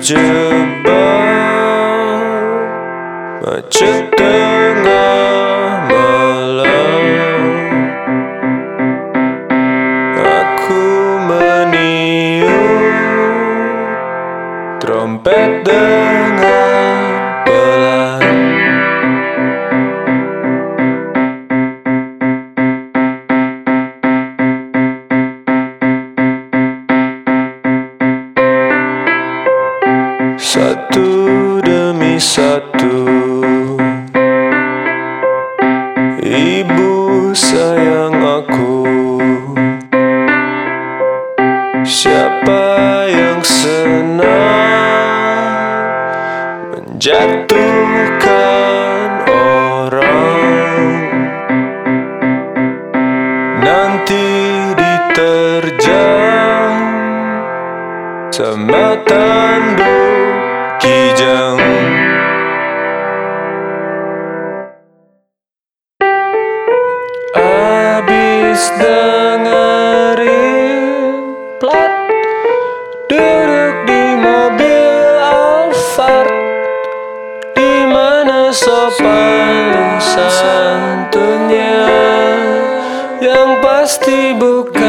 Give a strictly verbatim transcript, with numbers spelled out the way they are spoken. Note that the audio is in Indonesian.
terjebak macet tengah malam. Aku meniup trompet dengan pelan. Satu demi satu, ibu sayang aku. Siapa yang senang menjatuhkan orang, nanti diterjang sama tanduk kijang. Abis dengerin plat, duduk di mobil Alphard, di mana sopan santunnya, yang pasti bukan